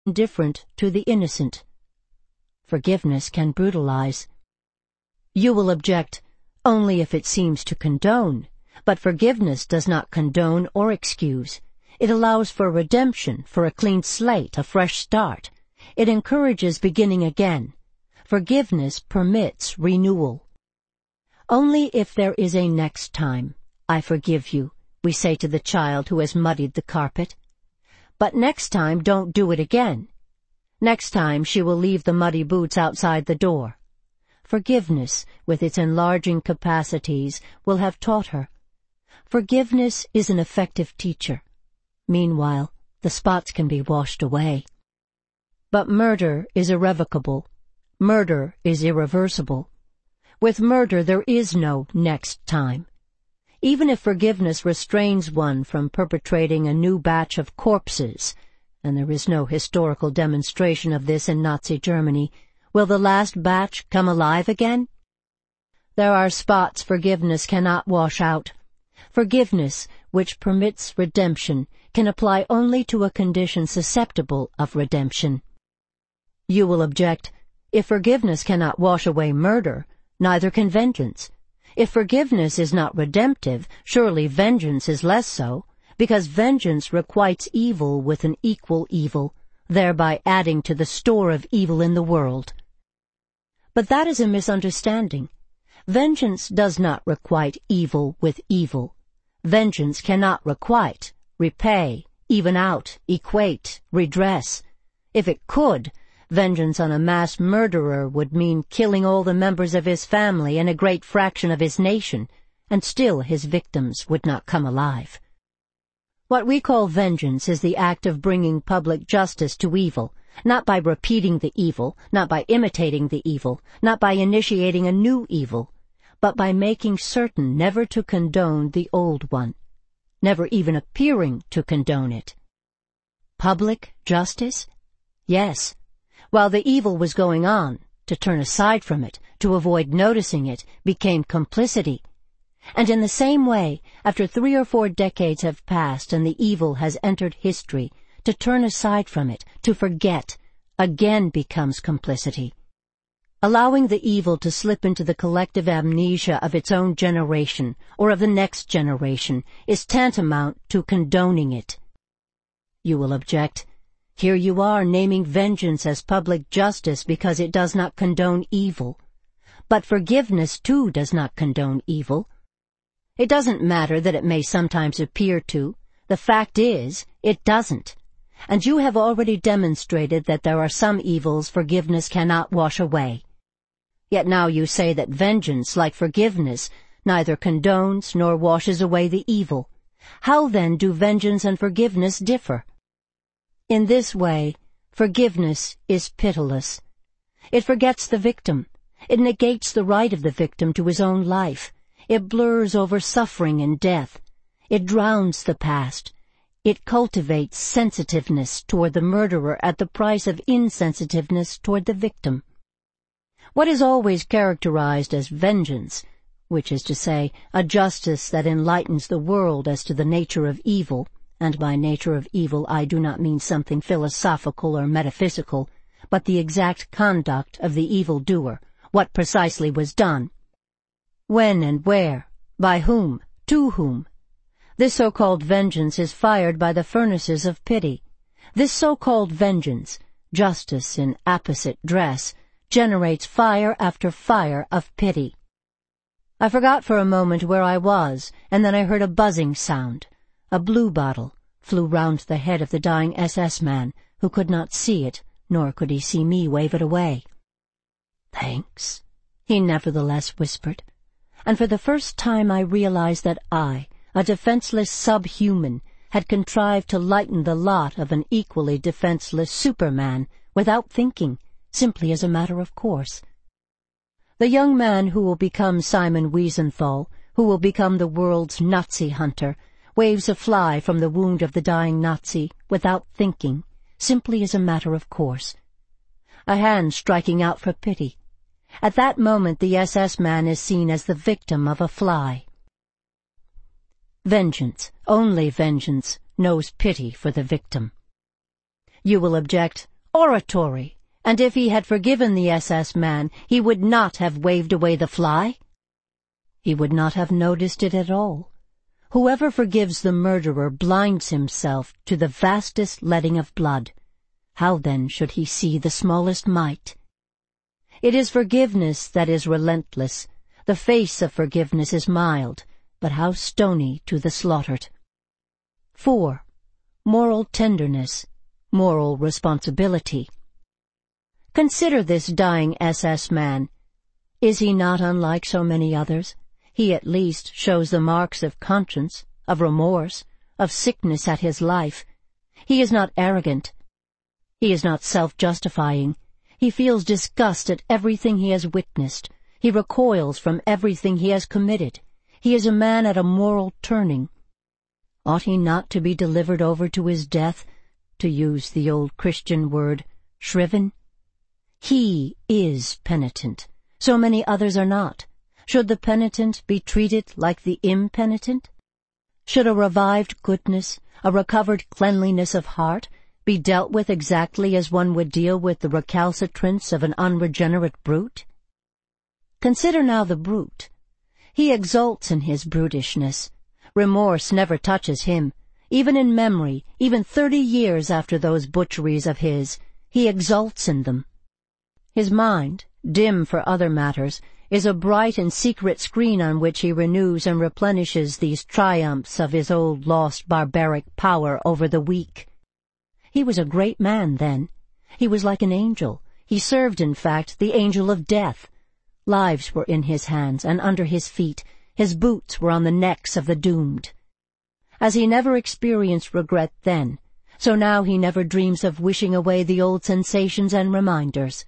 indifferent to the innocent. Forgiveness can brutalize. You will object, only if it seems to condone, but forgiveness does not condone or excuse. It allows for redemption, for a clean slate, a fresh start. It encourages beginning again. Forgiveness permits renewal. Only if there is a next time. I forgive you, we say to the child who has muddied the carpet. But next time don't do it again. Next time she will leave the muddy boots outside the door. Forgiveness, with its enlarging capacities, will have taught her. Forgiveness is an effective teacher. Meanwhile, the spots can be washed away. But murder is irrevocable. Murder is irreversible. With murder there is no next time. Even if forgiveness restrains one from perpetrating a new batch of corpses, and there is no historical demonstration of this in Nazi Germany, will the last batch come alive again? There are spots forgiveness cannot wash out. Forgiveness, which permits redemption, can apply only to a condition susceptible of redemption. You will object, if forgiveness cannot wash away murder, neither can vengeance. If forgiveness is not redemptive, surely vengeance is less so, because vengeance requites evil with an equal evil, thereby adding to the store of evil in the world. But that is a misunderstanding. Vengeance does not requite evil with evil. Vengeance cannot requite, repay, even out, equate, redress. If it could, vengeance on a mass murderer would mean killing all the members of his family and a great fraction of his nation, and still his victims would not come alive. What we call vengeance is the act of bringing public justice to evil, not by repeating the evil, not by imitating the evil, not by initiating a new evil, but by making certain never to condone the old one, never even appearing to condone it. Public justice? Yes. While the evil was going on, to turn aside from it, to avoid noticing it, became complicity. And in the same way, after 3 or 4 decades have passed and the evil has entered history, to turn aside from it, to forget, again becomes complicity. Allowing the evil to slip into the collective amnesia of its own generation, or of the next generation, is tantamount to condoning it. You will object, here you are naming vengeance as public justice because it does not condone evil. But forgiveness, too, does not condone evil. It doesn't matter that it may sometimes appear to. The fact is, it doesn't. And you have already demonstrated that there are some evils forgiveness cannot wash away. Yet now you say that vengeance, like forgiveness, neither condones nor washes away the evil. How then do vengeance and forgiveness differ? In this way, forgiveness is pitiless. It forgets the victim. It negates the right of the victim to his own life. It blurs over suffering and death. It drowns the past. It cultivates sensitiveness toward the murderer at the price of insensitiveness toward the victim. What is always characterized as vengeance, which is to say, a justice that enlightens the world as to the nature of evil, and by nature of evil I do not mean something philosophical or metaphysical, but the exact conduct of the evildoer, what precisely was done. When and where, by whom, to whom. This so-called vengeance is fired by the furnaces of pity. This so-called vengeance, justice in apposite dress, generates fire after fire of pity. I forgot for a moment where I was, and then I heard a buzzing sound. A bluebottle flew round the head of the dying SS man, who could not see it, nor could he see me wave it away. "Thanks," he nevertheless whispered, and for the first time I realized that I, a defenseless subhuman, had contrived to lighten the lot of an equally defenseless superman without thinking, simply as a matter of course. The young man who will become Simon Wiesenthal, who will become the world's Nazi hunter, waves a fly from the wound of the dying Nazi without thinking, simply as a matter of course. A hand striking out for pity. At that moment the SS man is seen as the victim of a fly. Vengeance, only vengeance, knows pity for the victim. You will object, Oratory! And if he had forgiven the SS man, he would not have waved away the fly? He would not have noticed it at all. Whoever forgives the murderer blinds himself to the vastest letting of blood. How then should he see the smallest mite? It is forgiveness that is relentless. The face of forgiveness is mild, but how stony to the slaughtered. 4. Moral tenderness, moral responsibility. Consider this dying SS man. Is he not unlike so many others? He at least shows the marks of conscience, of remorse, of sickness at his life. He is not arrogant. He is not self-justifying. He feels disgust at everything he has witnessed. He recoils from everything he has committed. He is a man at a moral turning. Ought he not to be delivered over to his death, to use the old Christian word, shriven? He is penitent. So many others are not. Should the penitent be treated like the impenitent? Should a revived goodness, a recovered cleanliness of heart, be dealt with exactly as one would deal with the recalcitrance of an unregenerate brute? Consider now the brute. He exults in his brutishness. Remorse never touches him. Even in memory, even 30 years after those butcheries of his, he exults in them. His mind, dim for other matters, is a bright and secret screen on which he renews and replenishes these triumphs of his old lost barbaric power over the weak. He was a great man then. He was like an angel. He served, in fact, the angel of death. Lives were in his hands and under his feet. His boots were on the necks of the doomed. As he never experienced regret then, so now he never dreams of wishing away the old sensations and reminders.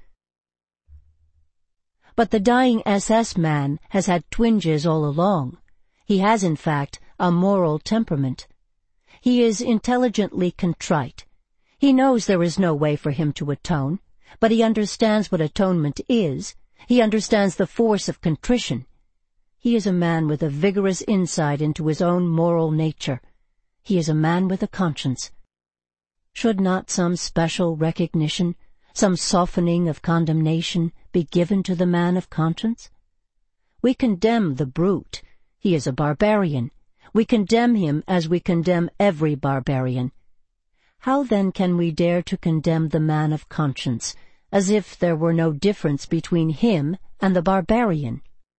But the dying SS man has had twinges all along. He has, in fact, a moral temperament. He is intelligently contrite. He knows there is no way for him to atone, but he understands what atonement is. He understands the force of contrition. He is a man with a vigorous insight into his own moral nature. He is a man with a conscience. Should not some special recognition, some softening of condemnation, be given to the man of conscience? We condemn the brute. He is a barbarian. We condemn him as we condemn every barbarian. How then can we dare to condemn the man of conscience, as if there were no difference between him and the barbarian?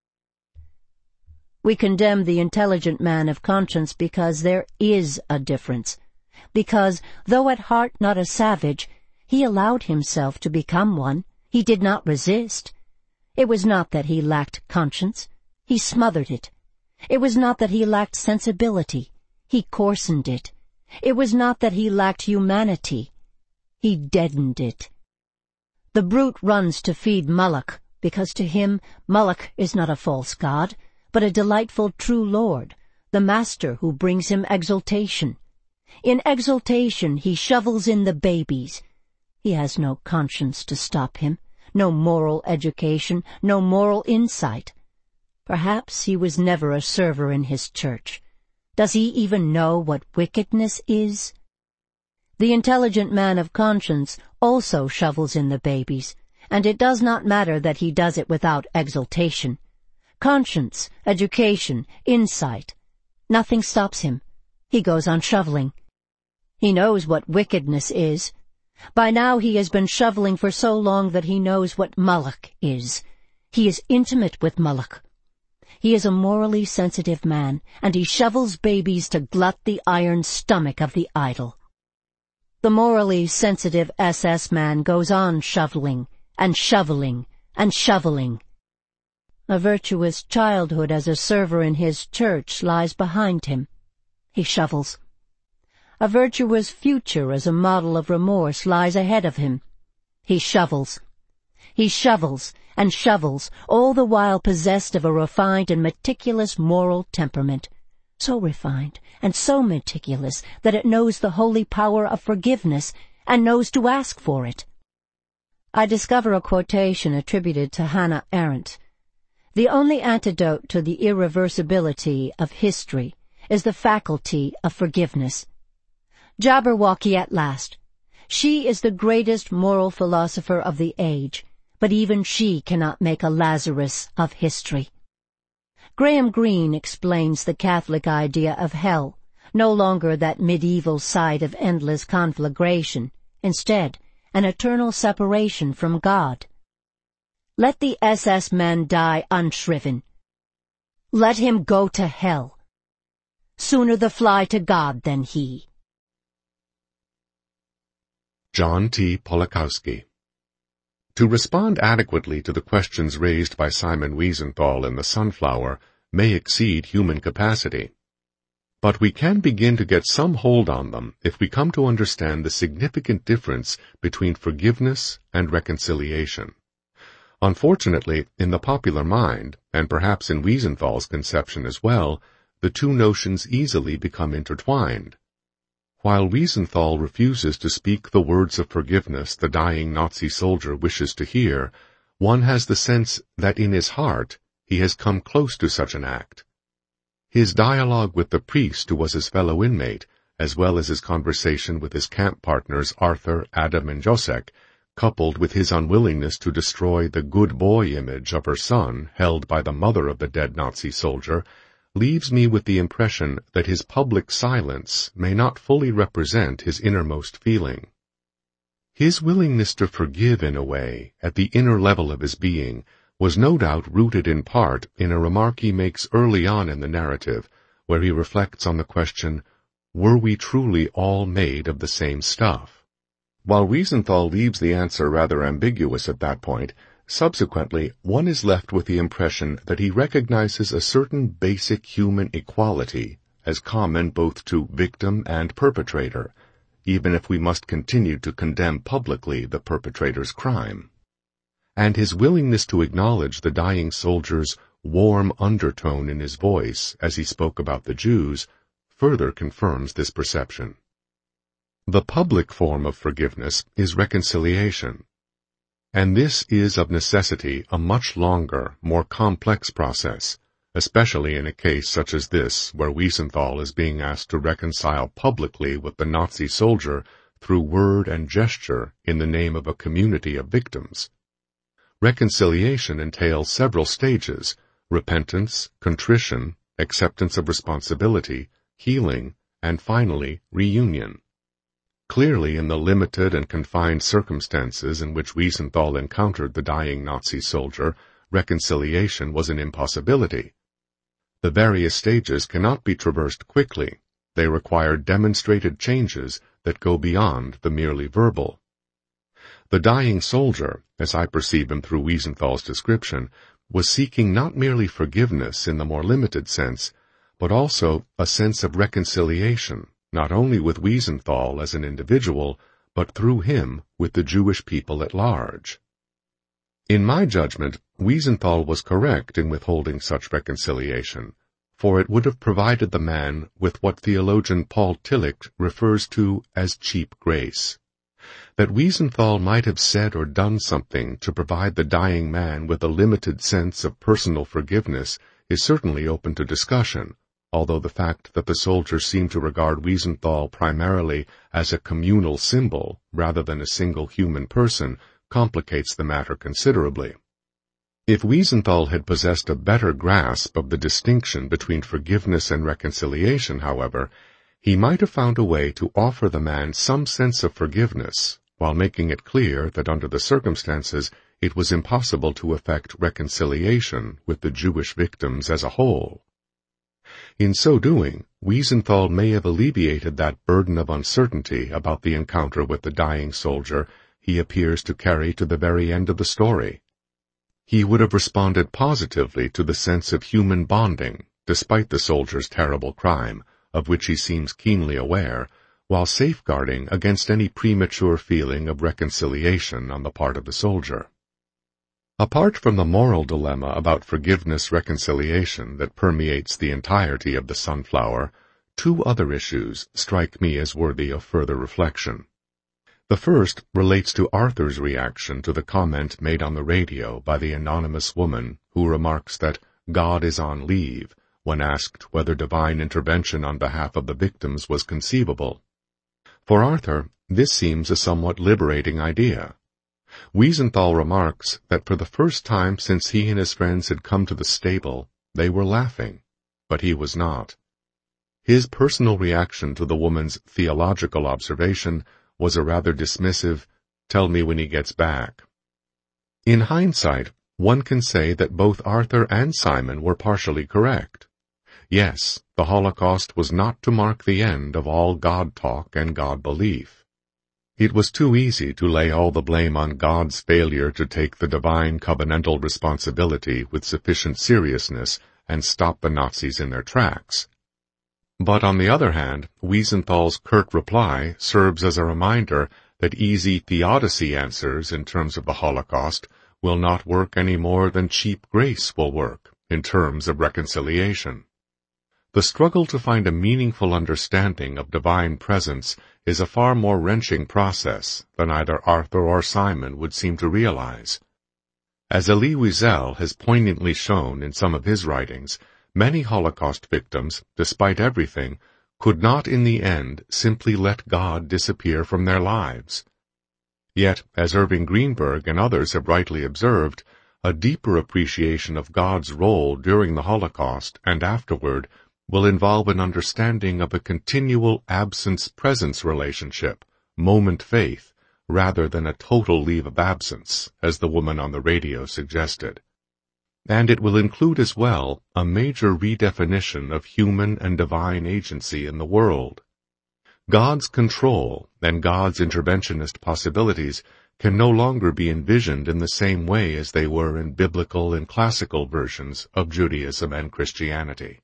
We condemn the intelligent man of conscience because there is a difference, because, though at heart not a savage, he allowed himself to become one. He did not resist. It was not that he lacked conscience. He smothered it. It was not that he lacked sensibility. He coarsened it. It was not that he lacked humanity. He deadened it. The brute runs to feed Moloch, because to him Moloch is not a false god, but a delightful true lord, the master who brings him exultation. In exultation he shovels in the babies. He has no conscience to stop him, no moral education, no moral insight. Perhaps he was never a server in his church. Does he even know what wickedness is? The intelligent man of conscience also shovels in the babies, and it does not matter that he does it without exultation. Conscience, education, insight, nothing stops him. He goes on shoveling. He knows what wickedness is. By now he has been shoveling for so long that he knows what Moloch is. He is intimate with Moloch. He is a morally sensitive man, and he shovels babies to glut the iron stomach of the idol. The morally sensitive SS man goes on shoveling, and shoveling, and shoveling. A virtuous childhood as a server in his church lies behind him. He shovels. A virtuous future as a model of remorse lies ahead of him. He shovels. He shovels and shovels, all the while possessed of a refined and meticulous moral temperament, so refined and so meticulous that it knows the holy power of forgiveness and knows to ask for it. I discover a quotation attributed to Hannah Arendt. The only antidote to the irreversibility of history is the faculty of forgiveness. Jabberwocky at last. She is the greatest moral philosopher of the age, but even she cannot make a Lazarus of history. Graham Greene explains the Catholic idea of hell, no longer that medieval site of endless conflagration, instead, an eternal separation from God. Let the SS man die unshriven. Let him go to hell. Sooner the fly to God than he. John T. Polakowski. To respond adequately to the questions raised by Simon Wiesenthal in The Sunflower may exceed human capacity. But we can begin to get some hold on them if we come to understand the significant difference between forgiveness and reconciliation. Unfortunately, in the popular mind, and perhaps in Wiesenthal's conception as well, the two notions easily become intertwined. While Wiesenthal refuses to speak the words of forgiveness the dying Nazi soldier wishes to hear, one has the sense that in his heart he has come close to such an act. His dialogue with the priest who was his fellow inmate, as well as his conversation with his camp partners Arthur, Adam, and Josek, coupled with his unwillingness to destroy the good boy image of her son held by the mother of the dead Nazi soldier, leaves me with the impression that his public silence may not fully represent his innermost feeling. His willingness to forgive in a way, at the inner level of his being, was no doubt rooted in part in a remark he makes early on in the narrative, where he reflects on the question, were we truly all made of the same stuff? While Wiesenthal leaves the answer rather ambiguous at that point, subsequently, one is left with the impression that he recognizes a certain basic human equality as common both to victim and perpetrator, even if we must continue to condemn publicly the perpetrator's crime. And his willingness to acknowledge the dying soldier's warm undertone in his voice as he spoke about the Jews further confirms this perception. The public form of forgiveness is reconciliation. And this is of necessity a much longer, more complex process, especially in a case such as this where Wiesenthal is being asked to reconcile publicly with the Nazi soldier through word and gesture in the name of a community of victims. Reconciliation entails several stages: repentance, contrition, acceptance of responsibility, healing, and finally, reunion. Clearly, in the limited and confined circumstances in which Wiesenthal encountered the dying Nazi soldier, reconciliation was an impossibility. The various stages cannot be traversed quickly. They require demonstrated changes that go beyond the merely verbal. The dying soldier, as I perceive him through Wiesenthal's description, was seeking not merely forgiveness in the more limited sense, but also a sense of reconciliation, not only with Wiesenthal as an individual, but through him with the Jewish people at large. In my judgment, Wiesenthal was correct in withholding such reconciliation, for it would have provided the man with what theologian Paul Tillich refers to as cheap grace. That Wiesenthal might have said or done something to provide the dying man with a limited sense of personal forgiveness is certainly open to discussion, although the fact that the soldiers seem to regard Wiesenthal primarily as a communal symbol rather than a single human person complicates the matter considerably. If Wiesenthal had possessed a better grasp of the distinction between forgiveness and reconciliation, however, he might have found a way to offer the man some sense of forgiveness, while making it clear that under the circumstances it was impossible to effect reconciliation with the Jewish victims as a whole. In so doing, Wiesenthal may have alleviated that burden of uncertainty about the encounter with the dying soldier he appears to carry to the very end of the story. He would have responded positively to the sense of human bonding, despite the soldier's terrible crime, of which he seems keenly aware, while safeguarding against any premature feeling of reconciliation on the part of the soldier. Apart from the moral dilemma about forgiveness-reconciliation that permeates the entirety of The Sunflower, two other issues strike me as worthy of further reflection. The first relates to Arthur's reaction to the comment made on the radio by the anonymous woman who remarks that God is on leave when asked whether divine intervention on behalf of the victims was conceivable. For Arthur, This seems a somewhat liberating idea. Wiesenthal remarks that for the first time since he and his friends had come to the stable, they were laughing, but he was not. His personal reaction to the woman's theological observation was a rather dismissive, "Tell me when he gets back." In hindsight, one can say that both Arthur and Simon were partially correct. Yes, the Holocaust was not to mark the end of all God talk and God belief. It was too easy to lay all the blame on God's failure to take the divine covenantal responsibility with sufficient seriousness and stop the Nazis in their tracks. But on the other hand, Wiesenthal's curt reply serves as a reminder that easy theodicy answers in terms of the Holocaust will not work any more than cheap grace will work in terms of reconciliation. The struggle to find a meaningful understanding of divine presence is a far more wrenching process than either Arthur or Simon would seem to realize. As Elie Wiesel has poignantly shown in some of his writings, many Holocaust victims, despite everything, could not in the end simply let God disappear from their lives. Yet, as Irving Greenberg and others have rightly observed, a deeper appreciation of God's role during the Holocaust and afterward will involve an understanding of a continual absence-presence relationship, moment faith, rather than a total leave of absence, as the woman on the radio suggested. And it will include as well a major redefinition of human and divine agency in the world. God's control and God's interventionist possibilities can no longer be envisioned in the same way as they were in biblical and classical versions of Judaism and Christianity.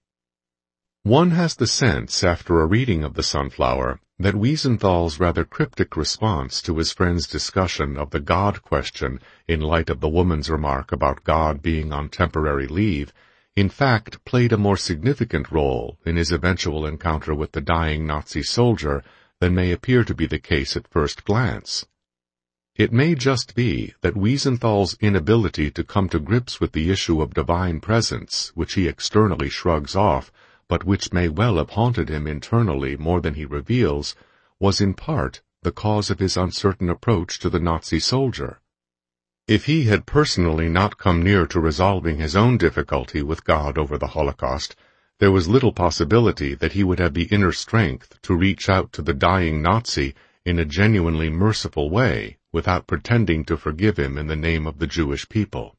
One has the sense, after a reading of The Sunflower, that Wiesenthal's rather cryptic response to his friend's discussion of the God question in light of the woman's remark about God being on temporary leave, in fact played a more significant role in his eventual encounter with the dying Nazi soldier than may appear to be the case at first glance. It may just be that Wiesenthal's inability to come to grips with the issue of divine presence, which he externally shrugs off, but which may well have haunted him internally more than he reveals, was in part the cause of his uncertain approach to the Nazi soldier. If he had personally not come near to resolving his own difficulty with God over the Holocaust, there was little possibility that he would have the inner strength to reach out to the dying Nazi in a genuinely merciful way without pretending to forgive him in the name of the Jewish people.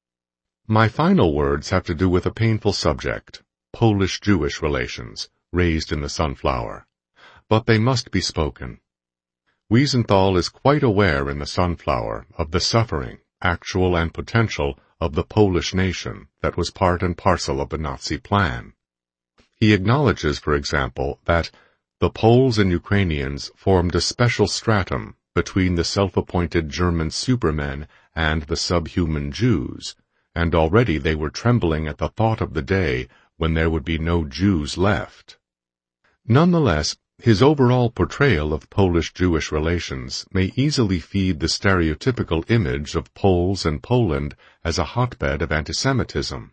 My final words have to do with a painful subject, Polish-Jewish relations, raised in The Sunflower. But they must be spoken. Wiesenthal is quite aware in The Sunflower of the suffering, actual and potential, of the Polish nation that was part and parcel of the Nazi plan. He acknowledges, for example, that the Poles and Ukrainians formed a special stratum between the self-appointed German supermen and the subhuman Jews, and already they were trembling at the thought of the day when there would be no Jews left. Nonetheless, his overall portrayal of Polish-Jewish relations may easily feed the stereotypical image of Poles and Poland as a hotbed of antisemitism.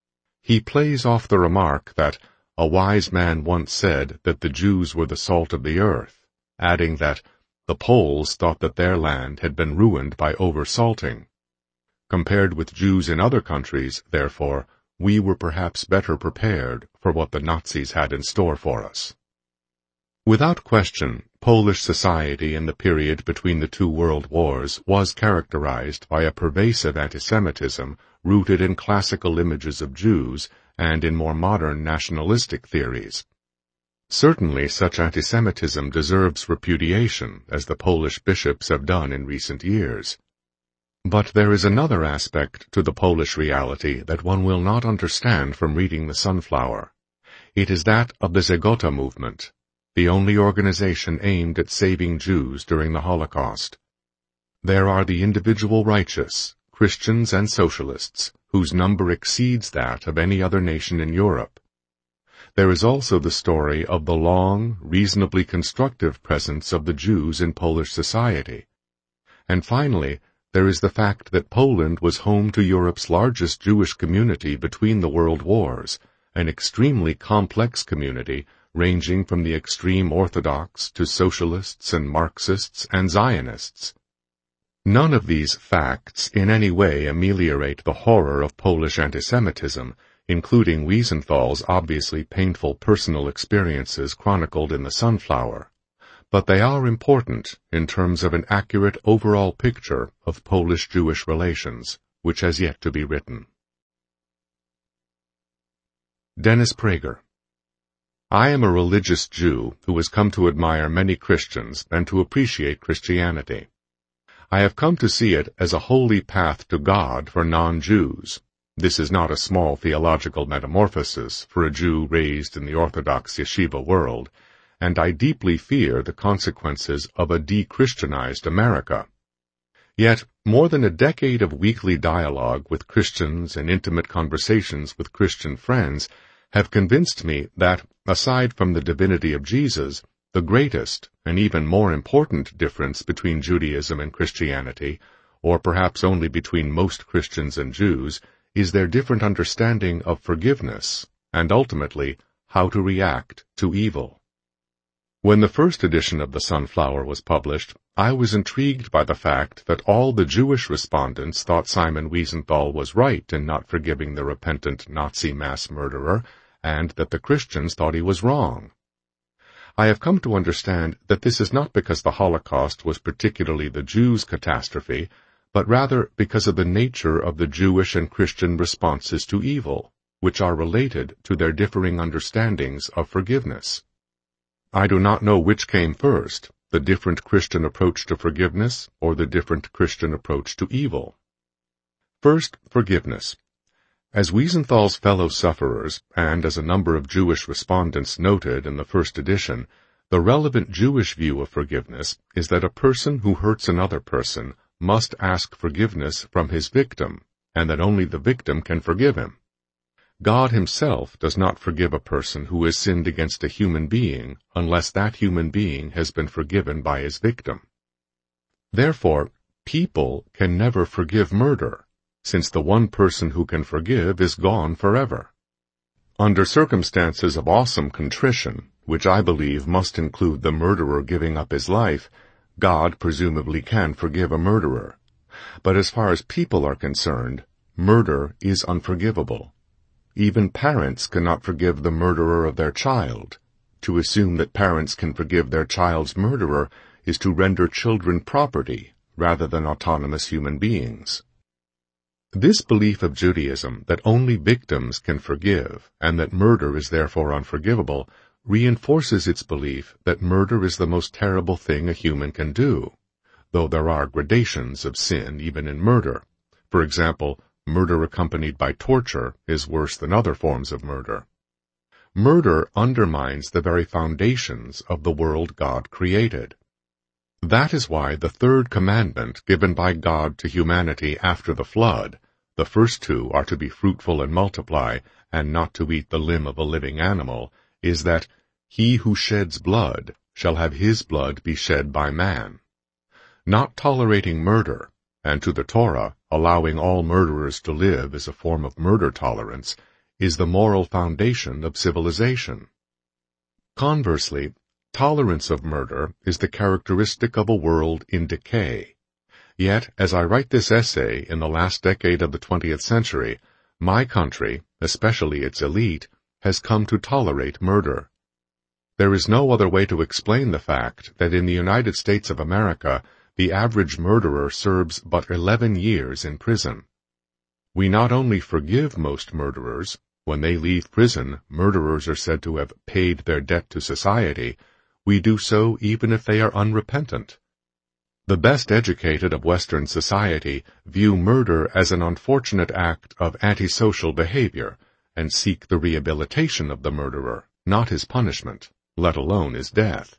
He plays off the remark that a wise man once said that the Jews were the salt of the earth, adding that the Poles thought that their land had been ruined by oversalting. Compared with Jews in other countries, therefore, we were perhaps better prepared for what the Nazis had in store for us. Without question, Polish society in the period between the two world wars was characterized by a pervasive antisemitism rooted in classical images of Jews and in more modern nationalistic theories. Certainly such antisemitism deserves repudiation, as the Polish bishops have done in recent years. But there is another aspect to the Polish reality that one will not understand from reading The Sunflower. It is that of the Zegota movement, the only organization aimed at saving Jews during the Holocaust. There are the individual righteous, Christians and socialists, whose number exceeds that of any other nation in Europe. There is also the story of the long, reasonably constructive presence of the Jews in Polish society. And finally, there is the fact that Poland was home to Europe's largest Jewish community between the world wars, an extremely complex community ranging from the extreme Orthodox to socialists and Marxists and Zionists. None of these facts in any way ameliorate the horror of Polish antisemitism, including Wiesenthal's obviously painful personal experiences chronicled in The Sunflower, but they are important in terms of an accurate overall picture of Polish-Jewish relations, which has yet to be written. Dennis Prager. I am a religious Jew who has come to admire many Christians and to appreciate Christianity. I have come to see it as a holy path to God for non-Jews. This is not a small theological metamorphosis for a Jew raised in the Orthodox yeshiva world, and I deeply fear the consequences of a de-Christianized America. Yet, more than a decade of weekly dialogue with Christians and intimate conversations with Christian friends have convinced me that, aside from the divinity of Jesus, the greatest and even more important difference between Judaism and Christianity, or perhaps only between most Christians and Jews, is their different understanding of forgiveness and, ultimately, how to react to evil. When the first edition of The Sunflower was published, I was intrigued by the fact that all the Jewish respondents thought Simon Wiesenthal was right in not forgiving the repentant Nazi mass murderer, and that the Christians thought he was wrong. I have come to understand that this is not because the Holocaust was particularly the Jews' catastrophe, but rather because of the nature of the Jewish and Christian responses to evil, which are related to their differing understandings of forgiveness. I do not know which came first, the different Christian approach to forgiveness or the different Christian approach to evil. First, forgiveness. As Wiesenthal's fellow sufferers, and as a number of Jewish respondents noted in the first edition, the relevant Jewish view of forgiveness is that a person who hurts another person must ask forgiveness from his victim, and that only the victim can forgive him. God himself does not forgive a person who has sinned against a human being unless that human being has been forgiven by his victim. Therefore, people can never forgive murder, since the one person who can forgive is gone forever. Under circumstances of awesome contrition, which I believe must include the murderer giving up his life, God presumably can forgive a murderer. But as far as people are concerned, murder is unforgivable. Even parents cannot forgive the murderer of their child. To assume that parents can forgive their child's murderer is to render children property rather than autonomous human beings. This belief of Judaism that only victims can forgive and that murder is therefore unforgivable reinforces its belief that murder is the most terrible thing a human can do, though there are gradations of sin even in murder. For example, murder accompanied by torture is worse than other forms of murder. Murder undermines the very foundations of the world God created. That is why the third commandment given by God to humanity after the flood, the first two are to be fruitful and multiply, and not to eat the limb of a living animal, is that he who sheds blood shall have his blood be shed by man. Not tolerating murder, and to the Torah, allowing all murderers to live as a form of murder tolerance, is the moral foundation of civilization. Conversely, tolerance of murder is the characteristic of a world in decay. Yet, as I write this essay in the last decade of the 20th century, my country, especially its elite, has come to tolerate murder. There is no other way to explain the fact that in the United States of America, the average murderer serves but 11 years in prison. We not only forgive most murderers. When they leave prison, murderers are said to have paid their debt to society. We do so even if they are unrepentant. The best educated of Western society view murder as an unfortunate act of antisocial behavior and seek the rehabilitation of the murderer, not his punishment, let alone his death.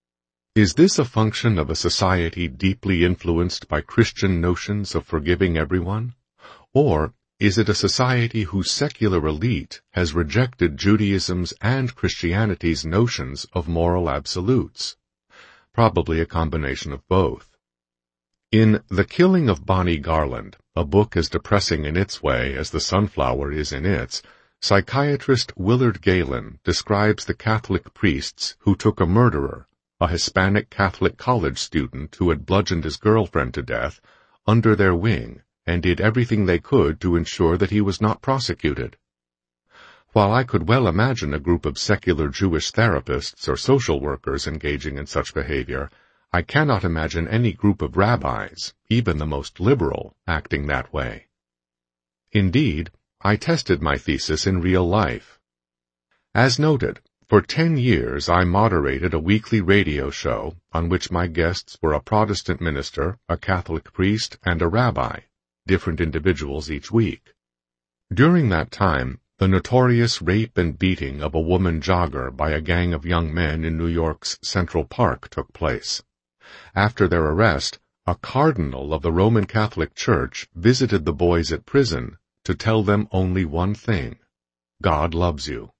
Is this a function of a society deeply influenced by Christian notions of forgiving everyone? Or is it a society whose secular elite has rejected Judaism's and Christianity's notions of moral absolutes? Probably a combination of both. In The Killing of Bonnie Garland, a book as depressing in its way as The Sunflower is in its, Psychiatrist Willard Galen describes the Catholic priests who took a murderer, a Hispanic Catholic college student who had bludgeoned his girlfriend to death, under their wing, and did everything they could to ensure that he was not prosecuted. While I could well imagine a group of secular Jewish therapists or social workers engaging in such behavior, I cannot imagine any group of rabbis, even the most liberal, acting that way. Indeed, I tested my thesis in real life. As noted, for 10 years I moderated a weekly radio show on which my guests were a Protestant minister, a Catholic priest, and a rabbi, different individuals each week. During that time, the notorious rape and beating of a woman jogger by a gang of young men in New York's Central Park took place. After their arrest, a cardinal of the Roman Catholic Church visited the boys at prison to tell them only one thing: God loves you.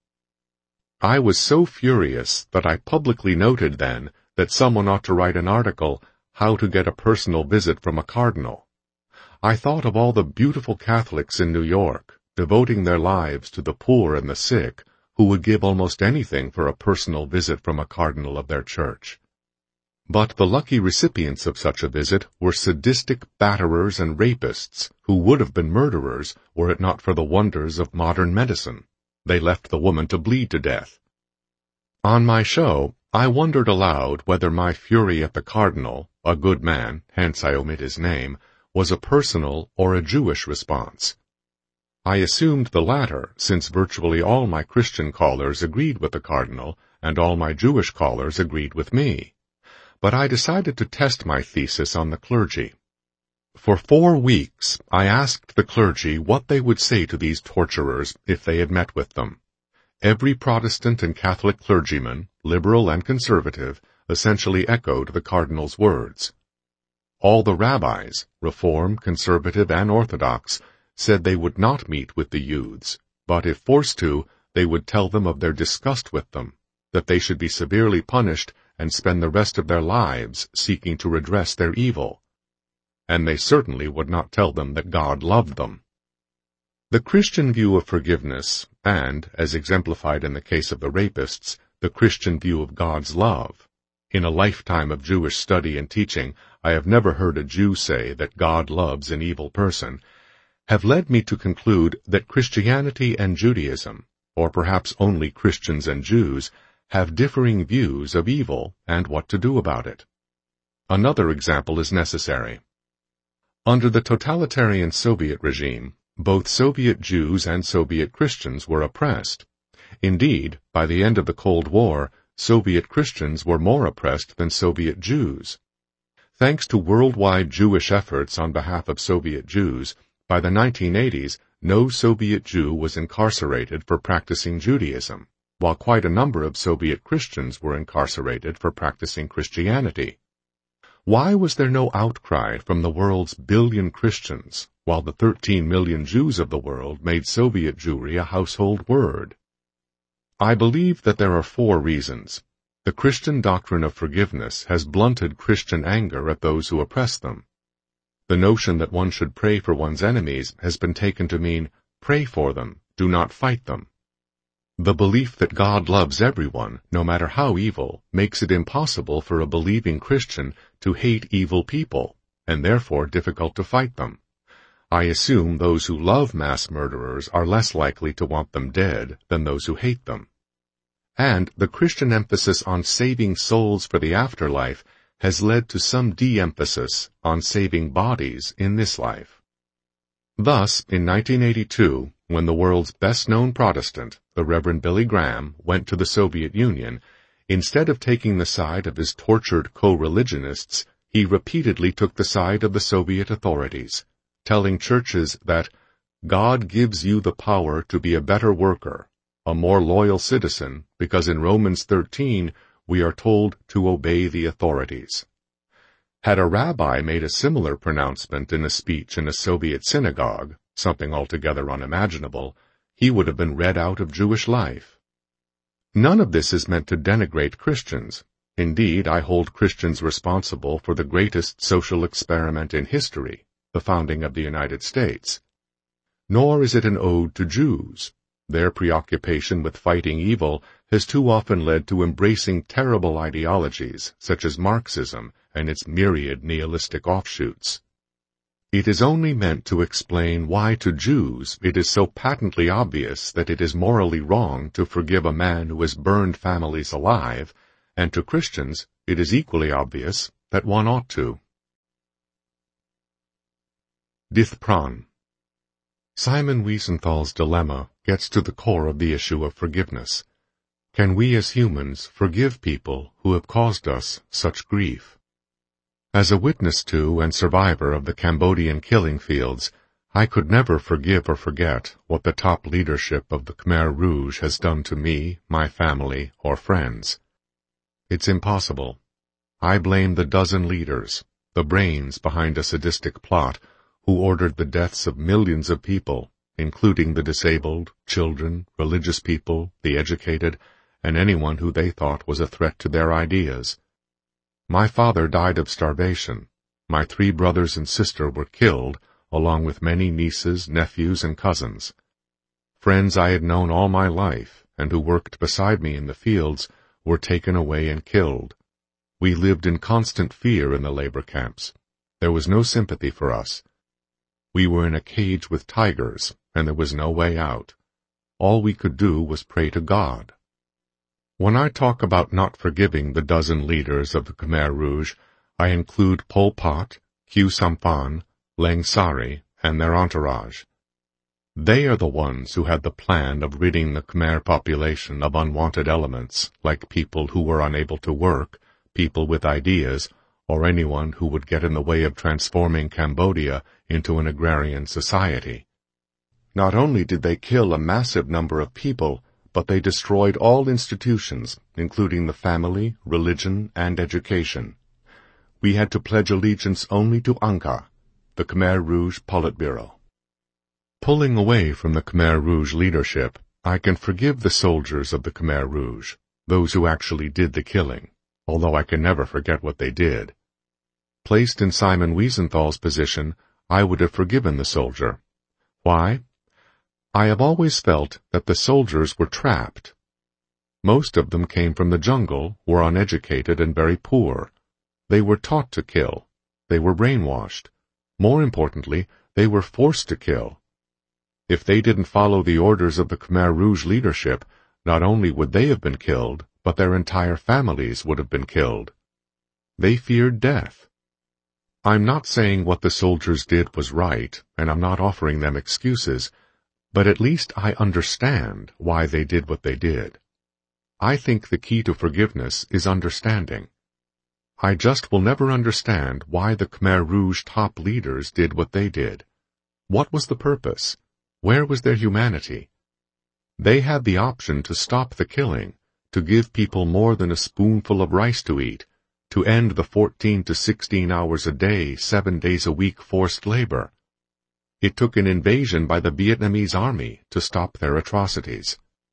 I was so furious that I publicly noted then that someone ought to write an article, How to Get a Personal Visit from a Cardinal. I thought of all the beautiful Catholics in New York, devoting their lives to the poor and the sick, who would give almost anything for a personal visit from a cardinal of their church. But the lucky recipients of such a visit were sadistic batterers and rapists who would have been murderers were it not for the wonders of modern medicine. They left the woman to bleed to death. On my show, I wondered aloud whether my fury at the cardinal, a good man, hence I omit his name, was a personal or a Jewish response. I assumed the latter, since virtually all my Christian callers agreed with the cardinal, and all my Jewish callers agreed with me. But I decided to test my thesis on the clergy. For 4 weeks, I asked the clergy what they would say to these torturers if they had met with them. Every Protestant and Catholic clergyman, liberal and conservative, essentially echoed the cardinal's words. All the rabbis, Reform, Conservative, and Orthodox, said they would not meet with the youths, but if forced to, they would tell them of their disgust with them, that they should be severely punished and spend the rest of their lives seeking to redress their evil. And they certainly would not tell them that God loved them. The Christian view of forgiveness, and, as exemplified in the case of the rapists, the Christian view of God's love. In a lifetime of Jewish study and teaching, I have never heard a Jew say that God loves an evil person, have led me to conclude that Christianity and Judaism, or perhaps only Christians and Jews, have differing views of evil and what to do about it. Another example is necessary. Under the totalitarian Soviet regime, both Soviet Jews and Soviet Christians were oppressed. Indeed, by the end of the Cold War, Soviet Christians were more oppressed than Soviet Jews. Thanks to worldwide Jewish efforts on behalf of Soviet Jews, by the 1980s, no Soviet Jew was incarcerated for practicing Judaism, while quite a number of Soviet Christians were incarcerated for practicing Christianity. Why was there no outcry from the world's billion Christians, while the 13 million Jews of the world made Soviet Jewry a household word? I believe that there are 4 reasons. The Christian doctrine of forgiveness has blunted Christian anger at those who oppress them. The notion that one should pray for one's enemies has been taken to mean, pray for them, do not fight them. The belief that God loves everyone, no matter how evil, makes it impossible for a believing Christian to hate evil people, and therefore difficult to fight them. I assume those who love mass murderers are less likely to want them dead than those who hate them. And the Christian emphasis on saving souls for the afterlife has led to some de-emphasis on saving bodies in this life. Thus, in 1982, when the world's best-known Protestant, the Reverend Billy Graham, went to the Soviet Union, instead of taking the side of his tortured co-religionists, he repeatedly took the side of the Soviet authorities, telling churches that God gives you the power to be a better worker, a more loyal citizen, because in Romans 13 we are told to obey the authorities. Had a rabbi made a similar pronouncement in a speech in a Soviet synagogue, something altogether unimaginable, he would have been read out of Jewish life. None of this is meant to denigrate Christians. Indeed, I hold Christians responsible for the greatest social experiment in history, the founding of the United States. Nor is it an ode to Jews. Their preoccupation with fighting evil has too often led to embracing terrible ideologies such as Marxism and its myriad nihilistic offshoots. It is only meant to explain why to Jews it is so patently obvious that it is morally wrong to forgive a man who has burned families alive, and to Christians it is equally obvious that one ought to. Dithpran. Simon Wiesenthal's dilemma gets to the core of the issue of forgiveness. Can we as humans forgive people who have caused us such grief? As a witness to and survivor of the Cambodian killing fields, I could never forgive or forget what the top leadership of the Khmer Rouge has done to me, my family, or friends. It's impossible. I blame the dozen leaders, the brains behind a sadistic plot, who ordered the deaths of millions of people, including the disabled, children, religious people, the educated, and anyone who they thought was a threat to their ideas. My father died of starvation. My 3 brothers and sister were killed, along with many nieces, nephews, and cousins. Friends I had known all my life, and who worked beside me in the fields, were taken away and killed. We lived in constant fear in the labor camps. There was no sympathy for us. We were in a cage with tigers, and there was no way out. All we could do was pray to God. When I talk about not forgiving the dozen leaders of the Khmer Rouge, I include Pol Pot, Khieu Samphan, Ieng Sary, and their entourage. They are the ones who had the plan of ridding the Khmer population of unwanted elements, like people who were unable to work, people with ideas, or anyone who would get in the way of transforming Cambodia into an agrarian society. Not only did they kill a massive number of people, but they destroyed all institutions, including the family, religion, and education. We had to pledge allegiance only to Angkar, the Khmer Rouge Politburo. Pulling away from the Khmer Rouge leadership, I can forgive the soldiers of the Khmer Rouge, those who actually did the killing, although I can never forget what they did. Placed in Simon Wiesenthal's position, I would have forgiven the soldier. Why? I have always felt that the soldiers were trapped. Most of them came from the jungle, were uneducated and very poor. They were taught to kill. They were brainwashed. More importantly, they were forced to kill. If they didn't follow the orders of the Khmer Rouge leadership, not only would they have been killed, but their entire families would have been killed. They feared death. I'm not saying what the soldiers did was right, and I'm not offering them excuses, but at least I understand why they did what they did. I think the key to forgiveness is understanding. I just will never understand why the Khmer Rouge top leaders did what they did. What was the purpose? Where was their humanity? They had the option to stop the killing, to give people more than a spoonful of rice to eat, to end the 14 to 16 hours a day, 7 days a week forced labor. It took an invasion by the Vietnamese army to stop their atrocities.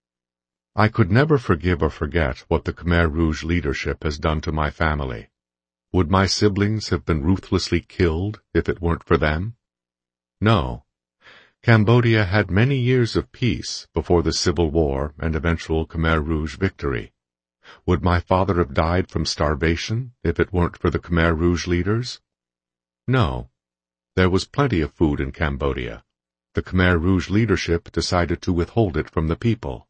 I could never forgive or forget what the Khmer Rouge leadership has done to my family. Would my siblings have been ruthlessly killed if it weren't for them? No. Cambodia had many years of peace before the Civil War and eventual Khmer Rouge victory. Would my father have died from starvation if it weren't for the Khmer Rouge leaders? No. There was plenty of food in Cambodia. The Khmer Rouge leadership decided to withhold it from the people.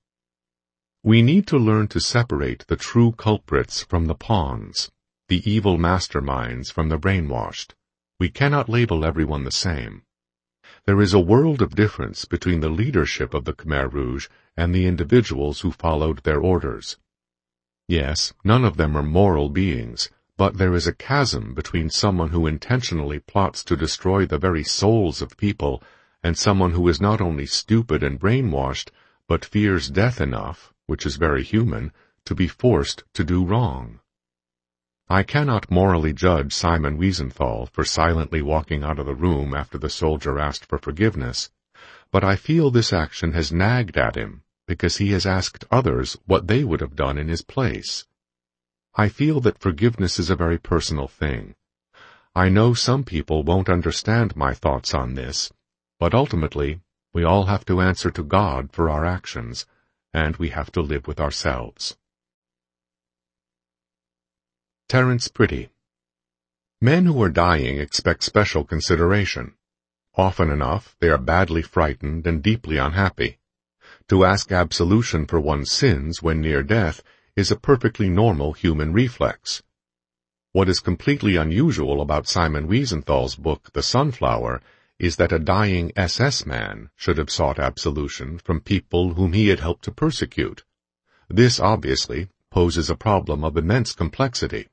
We need to learn to separate the true culprits from the pawns, the evil masterminds from the brainwashed. We cannot label everyone the same. There is a world of difference between the leadership of the Khmer Rouge and the individuals who followed their orders. Yes, none of them are moral beings, but there is a chasm between someone who intentionally plots to destroy the very souls of people and someone who is not only stupid and brainwashed, but fears death enough, which is very human, to be forced to do wrong. I cannot morally judge Simon Wiesenthal for silently walking out of the room after the soldier asked for forgiveness, but I feel this action has nagged at him because he has asked others what they would have done in his place. I feel that forgiveness is a very personal thing. I know some people won't understand my thoughts on this, but ultimately, We all have to answer to God for our actions, and we have to live with ourselves. Terence Pretty. Men who are dying expect special consideration. Often enough, they are badly frightened and deeply unhappy. To ask absolution for one's sins when near death is a perfectly normal human reflex. What is completely unusual about Simon Wiesenthal's book, The Sunflower, is that a dying SS man should have sought absolution from people whom he had helped to persecute. This, obviously, poses a problem of immense complexity.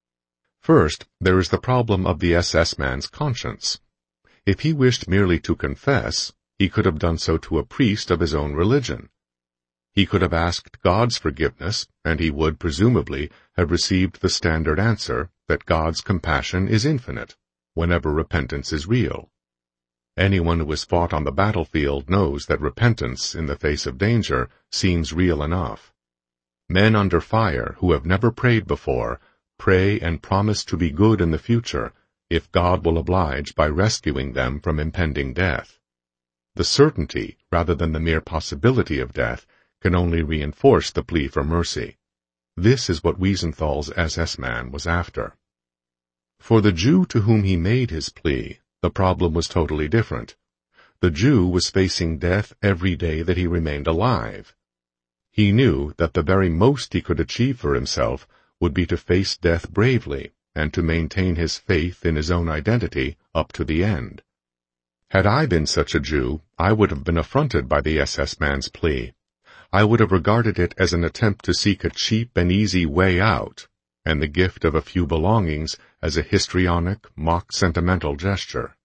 First, there is the problem of the SS man's conscience. If he wished merely to confess, he could have done so to a priest of his own religion. He could have asked God's forgiveness, and he would, presumably, have received the standard answer that God's compassion is infinite, whenever repentance is real. Anyone who has fought on the battlefield knows that repentance, in the face of danger, seems real enough. Men under fire, who have never prayed before, pray and promise to be good in the future, if God will oblige by rescuing them from impending death. The certainty, rather than the mere possibility of death, can only reinforce the plea for mercy. This is what Wiesenthal's SS man was after. For the Jew to whom he made his plea, the problem was totally different. The Jew was facing death every day that he remained alive. He knew that the very most he could achieve for himself would be to face death bravely and to maintain his faith in his own identity up to the end. Had I been such a Jew, I would have been affronted by the SS man's plea. I would have regarded it as an attempt to seek a cheap and easy way out, and the gift of a few belongings as a histrionic, mock-sentimental gesture.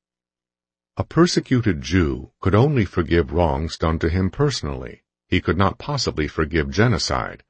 A persecuted Jew could only forgive wrongs done to him personally. He could not possibly forgive genocide.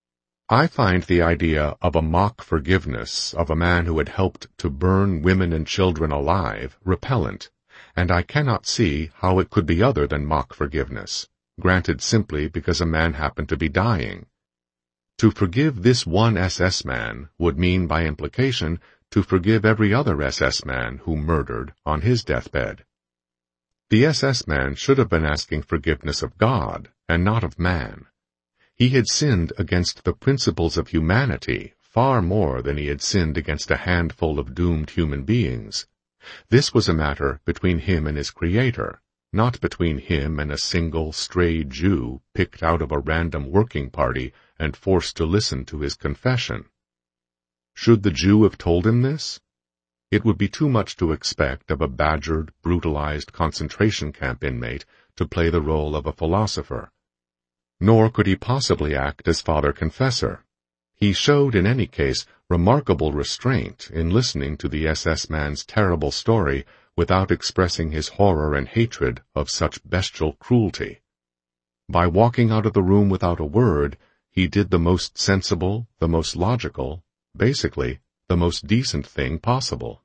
I find the idea of a mock forgiveness of a man who had helped to burn women and children alive repellent, and I cannot see how it could be other than mock forgiveness, granted simply because a man happened to be dying. To forgive this one SS man would mean by implication to forgive every other SS man who murdered on his deathbed. The SS man should have been asking forgiveness of God and not of man. He had sinned against the principles of humanity far more than he had sinned against a handful of doomed human beings. This was a matter between him and his Creator, not between him and a single stray Jew picked out of a random working party and forced to listen to his confession. Should the Jew have told him this? It would be too much to expect of a badgered, brutalized concentration camp inmate to play the role of a philosopher. Nor could he possibly act as Father Confessor. He showed, in any case, remarkable restraint in listening to the SS man's terrible story without expressing his horror and hatred of such bestial cruelty. By walking out of the room without a word, he did the most sensible, the most logical, basically, the most decent thing possible.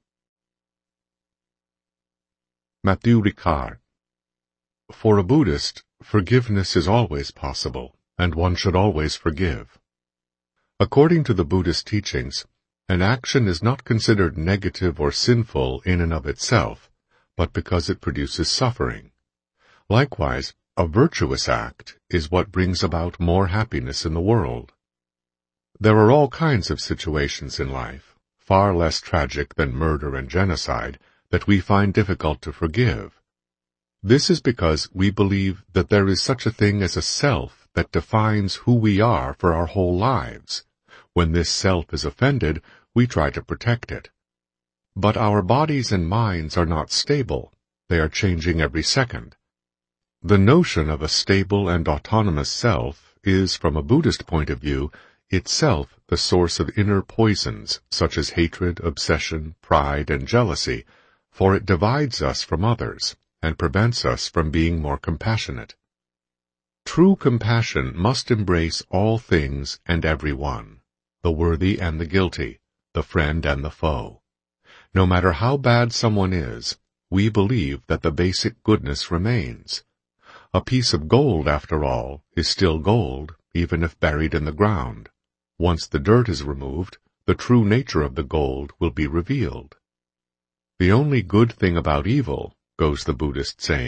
Mathieu Ricard. For a Buddhist, forgiveness is always possible, and one should always forgive. According to the Buddhist teachings, an action is not considered negative or sinful in and of itself, but because it produces suffering. Likewise, a virtuous act is what brings about more happiness in the world. There are all kinds of situations in life, far less tragic than murder and genocide, that we find difficult to forgive. This is because we believe that there is such a thing as a self that defines who we are for our whole lives. When this self is offended, we try to protect it. But our bodies and minds are not stable. They are changing every second. The notion of a stable and autonomous self is, from a Buddhist point of view, itself the source of inner poisons such as hatred, obsession, pride, and jealousy, for it divides us from others and prevents us from being more compassionate. True compassion must embrace all things and everyone, the worthy and the guilty, the friend and the foe. No matter how bad someone is, we believe that the basic goodness remains. A piece of gold, after all, is still gold, even if buried in the ground. Once the dirt is removed, the true nature of the gold will be revealed. The only good thing about evil, goes the Buddhist saying,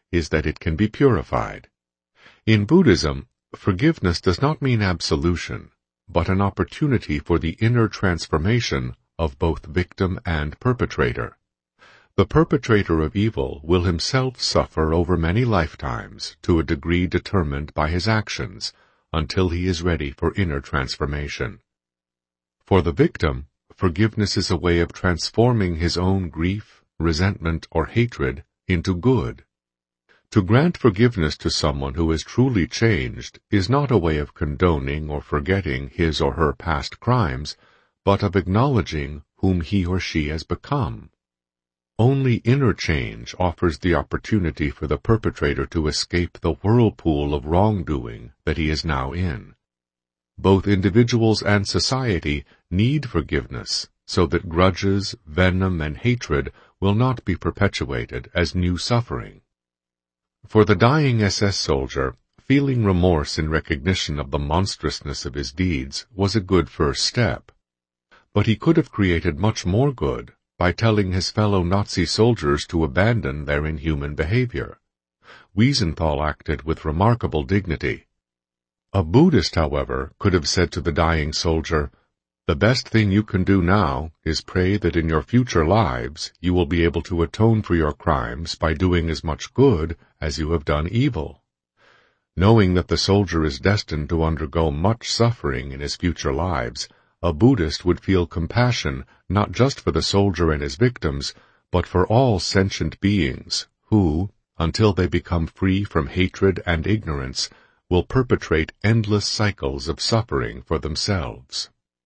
is that it can be purified. In Buddhism, forgiveness does not mean absolution, but an opportunity for the inner transformation of both victim and perpetrator. The perpetrator of evil will himself suffer over many lifetimes to a degree determined by his actions, until he is ready for inner transformation. For the victim, forgiveness is a way of transforming his own grief, resentment, or hatred into good. To grant forgiveness to someone who is truly changed is not a way of condoning or forgetting his or her past crimes, but of acknowledging whom he or she has become. Only inner change offers the opportunity for the perpetrator to escape the whirlpool of wrongdoing that he is now in. Both individuals and society need forgiveness so that grudges, venom, and hatred will not be perpetuated as new suffering. For the dying SS soldier, feeling remorse in recognition of the monstrousness of his deeds was a good first step. But he could have created much more good by telling his fellow Nazi soldiers to abandon their inhuman behavior. Wiesenthal acted with remarkable dignity. A Buddhist, however, could have said to the dying soldier, "The best thing you can do now is pray that in your future lives you will be able to atone for your crimes by doing as much good as you have done evil." Knowing that the soldier is destined to undergo much suffering in his future lives, a Buddhist would feel compassion not just for the soldier and his victims, but for all sentient beings who, until they become free from hatred and ignorance, will perpetrate endless cycles of suffering for themselves.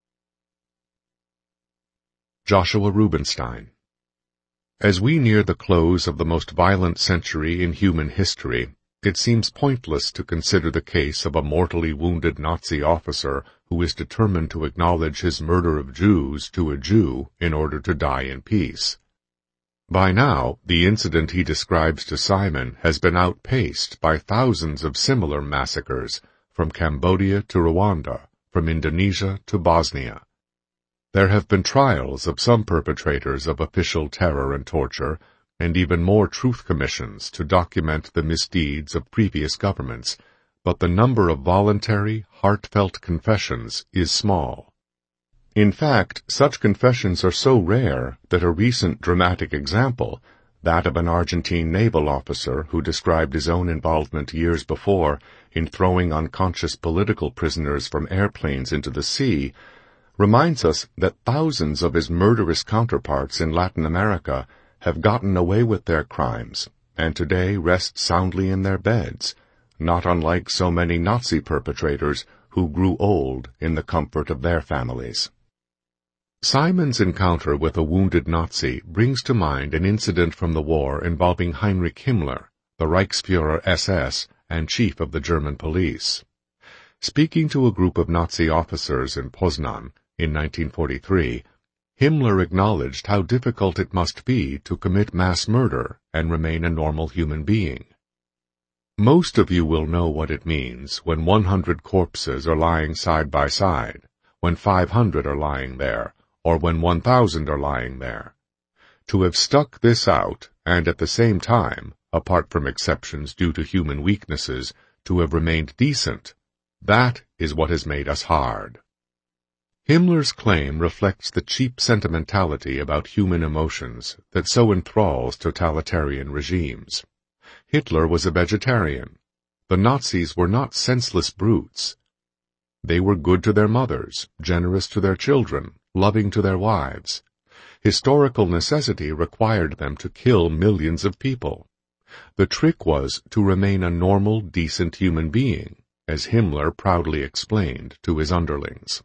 Joshua Rubinstein. As we near the close of the most violent century in human history, it seems pointless to consider the case of a mortally wounded Nazi officer who is determined to acknowledge his murder of Jews to a Jew in order to die in peace. By now, the incident he describes to Simon has been outpaced by thousands of similar massacres, from Cambodia to Rwanda, from Indonesia to Bosnia. There have been trials of some perpetrators of official terror and torture, and even more truth commissions to document the misdeeds of previous governments, but the number of voluntary, heartfelt confessions is small. In fact, such confessions are so rare that a recent dramatic example, that of an Argentine naval officer who described his own involvement years before in throwing unconscious political prisoners from airplanes into the sea, reminds us that thousands of his murderous counterparts in Latin America have gotten away with their crimes, and today rest soundly in their beds, not unlike so many Nazi perpetrators who grew old in the comfort of their families. Simon's encounter with a wounded Nazi brings to mind an incident from the war involving Heinrich Himmler, the Reichsfuhrer SS and chief of the German police. Speaking to a group of Nazi officers in Poznan in 1943, Himmler acknowledged how difficult it must be to commit mass murder and remain a normal human being. Most of you will know what it means when 100 corpses are lying side by side, when 500 are lying there, or when 1,000 are lying there. To have stuck this out, and at the same time, apart from exceptions due to human weaknesses, to have remained decent, that is what has made us hard. Himmler's claim reflects the cheap sentimentality about human emotions that so enthralls totalitarian regimes. Hitler was a vegetarian. The Nazis were not senseless brutes. They were good to their mothers, generous to their children, loving to their wives. Historical necessity required them to kill millions of people. The trick was to remain a normal, decent human being, as Himmler proudly explained to his underlings.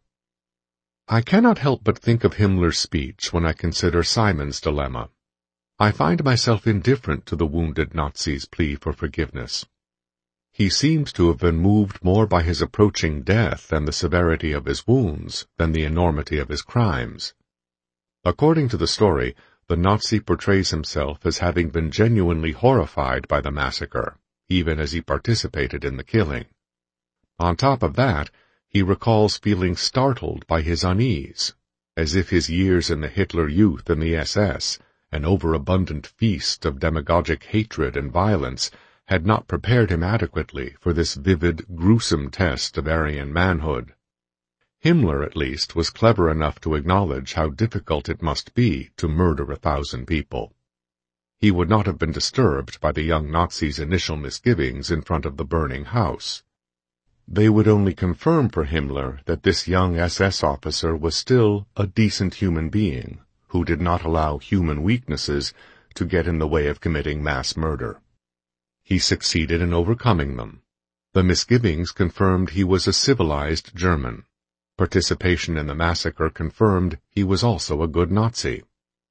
I cannot help but think of Himmler's speech when I consider Simon's dilemma. I find myself indifferent to the wounded Nazi's plea for forgiveness. He seems to have been moved more by his approaching death and the severity of his wounds than the enormity of his crimes. According to the story, the Nazi portrays himself as having been genuinely horrified by the massacre, even as he participated in the killing. On top of that, he recalls feeling startled by his unease, as if his years in the Hitler Youth and the SS, an overabundant feast of demagogic hatred and violence, had not prepared him adequately for this vivid, gruesome test of Aryan manhood. Himmler, at least, was clever enough to acknowledge how difficult it must be to murder 1,000 people. He would not have been disturbed by the young Nazi's initial misgivings in front of the burning house. They would only confirm for Himmler that this young SS officer was still a decent human being, who did not allow human weaknesses to get in the way of committing mass murder. He succeeded in overcoming them. The misgivings confirmed he was a civilized German. Participation in the massacre confirmed he was also a good Nazi.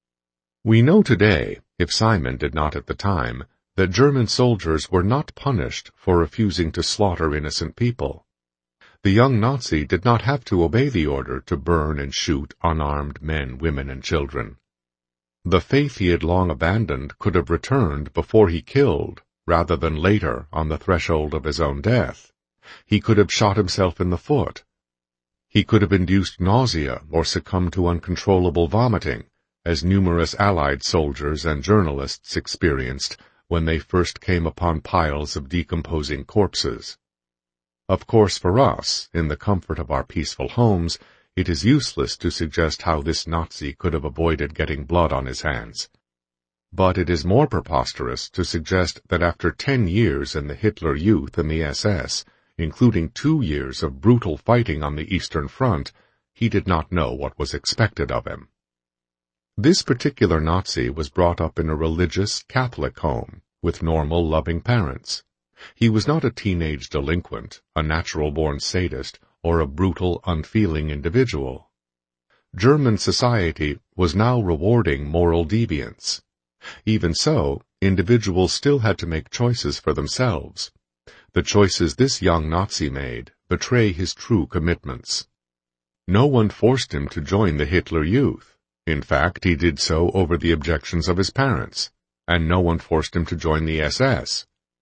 We know today, if Simon did not at the time, that German soldiers were not punished for refusing to slaughter innocent people. The young Nazi did not have to obey the order to burn and shoot unarmed men, women, and children. The faith he had long abandoned could have returned before he killed, rather than later on the threshold of his own death. He could have shot himself in the foot. He could have induced nausea or succumbed to uncontrollable vomiting, as numerous Allied soldiers and journalists experienced when they first came upon piles of decomposing corpses. Of course, for us, in the comfort of our peaceful homes, it is useless to suggest how this Nazi could have avoided getting blood on his hands. But it is more preposterous to suggest that after 10 years in the Hitler Youth and the SS, including 2 years of brutal fighting on the Eastern Front, he did not know what was expected of him. This particular Nazi was brought up in a religious Catholic home, with normal, loving parents. He was not a teenage delinquent, a natural-born sadist, or a brutal, unfeeling individual. German society was now rewarding moral deviance. Even so, individuals still had to make choices for themselves. The choices this young Nazi made betray his true commitments. No one forced him to join the Hitler Youth. In fact, he did so over the objections of his parents, and no one forced him to join the SS.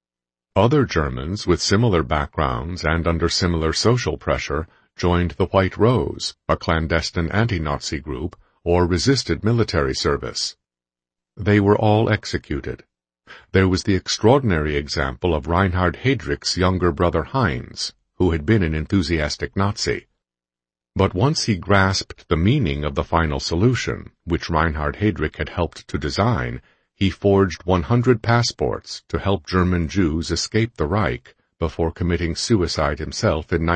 Other Germans with similar backgrounds and under similar social pressure joined the White Rose, a clandestine anti-Nazi group, or resisted military service. They were all executed. There was the extraordinary example of Reinhard Heydrich's younger brother Heinz, who had been an enthusiastic Nazi. But once he grasped the meaning of the final solution, which Reinhard Heydrich had helped to design, he forged 100 passports to help German Jews escape the Reich before committing suicide himself in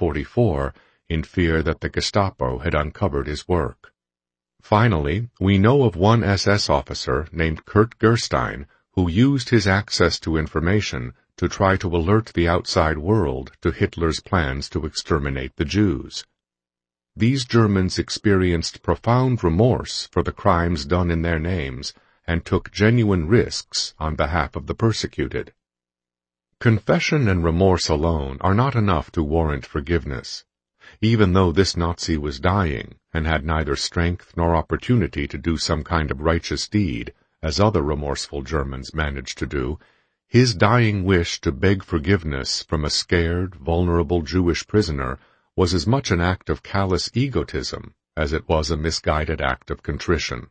1944 in fear that the Gestapo had uncovered his work. Finally, we know of one SS officer named Kurt Gerstein who used his access to information to try to alert the outside world to Hitler's plans to exterminate the Jews. These Germans experienced profound remorse for the crimes done in their names and took genuine risks on behalf of the persecuted. Confession and remorse alone are not enough to warrant forgiveness. Even though this Nazi was dying and had neither strength nor opportunity to do some kind of righteous deed, as other remorseful Germans managed to do, his dying wish to beg forgiveness from a scared, vulnerable Jewish prisoner was as much an act of callous egotism as it was a misguided act of contrition.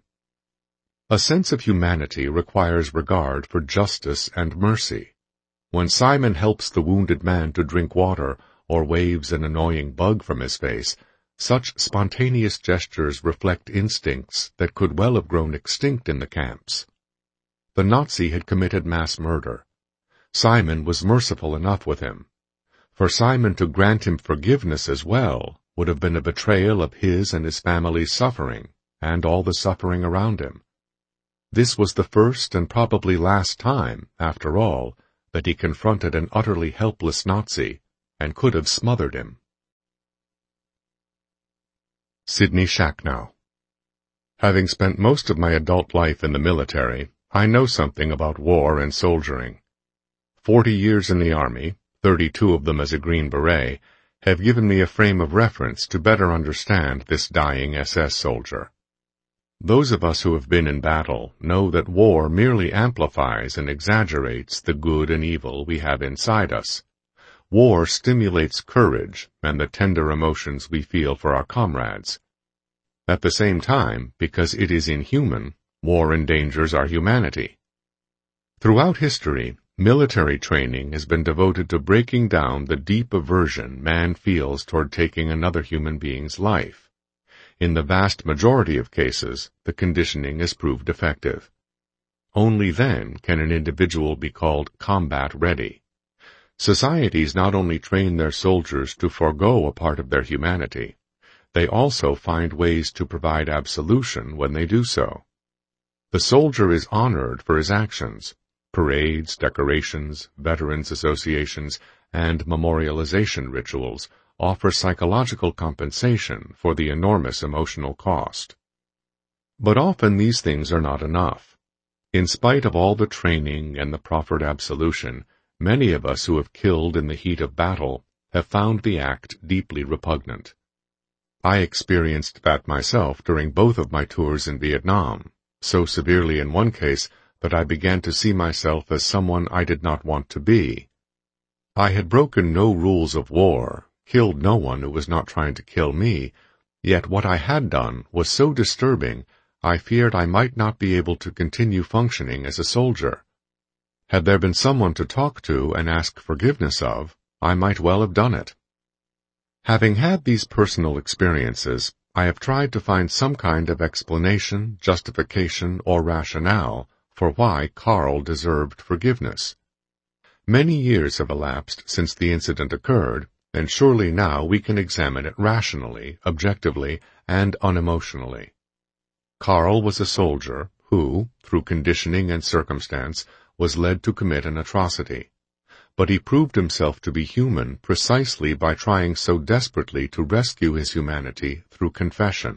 A sense of humanity requires regard for justice and mercy. When Simon helps the wounded man to drink water or waves an annoying bug from his face, such spontaneous gestures reflect instincts that could well have grown extinct in the camps. The Nazi had committed mass murder. Simon was merciful enough with him. For Simon to grant him forgiveness as well would have been a betrayal of his and his family's suffering, and all the suffering around him. This was the first and probably last time, after all, that he confronted an utterly helpless Nazi, and could have smothered him. Sidney Shacknow. Having spent most of my adult life in the military, I know something about war and soldiering. 40 years in the Army, 32 of them as a Green Beret, have given me a frame of reference to better understand this dying SS soldier. Those of us who have been in battle know that war merely amplifies and exaggerates the good and evil we have inside us. War stimulates courage and the tender emotions we feel for our comrades. At the same time, because it is inhuman, War endangers our humanity. Throughout history, military training has been devoted to breaking down the deep aversion man feels toward taking another human being's life. In the vast majority of cases, the conditioning has proved effective. Only then can an individual be called combat-ready. Societies not only train their soldiers to forego a part of their humanity, they also find ways to provide absolution when they do so. The soldier is honored for his actions. Parades, decorations, veterans associations, and memorialization rituals offer psychological compensation for the enormous emotional cost. But often these things are not enough. In spite of all the training and the proffered absolution, many of us who have killed in the heat of battle have found the act deeply repugnant. I experienced that myself during both of my tours in Vietnam, so severely in one case that I began to see myself as someone I did not want to be. I had broken no rules of war, killed no one who was not trying to kill me, yet what I had done was so disturbing I feared I might not be able to continue functioning as a soldier. Had there been someone to talk to and ask forgiveness of, I might well have done it. Having had these personal experiences, I have tried to find some kind of explanation, justification, or rationale for why Karl deserved forgiveness. Many years have elapsed since the incident occurred, and surely now we can examine it rationally, objectively, and unemotionally. Karl was a soldier who, through conditioning and circumstance, was led to commit an atrocity. But he proved himself to be human precisely by trying so desperately to rescue his humanity through confession.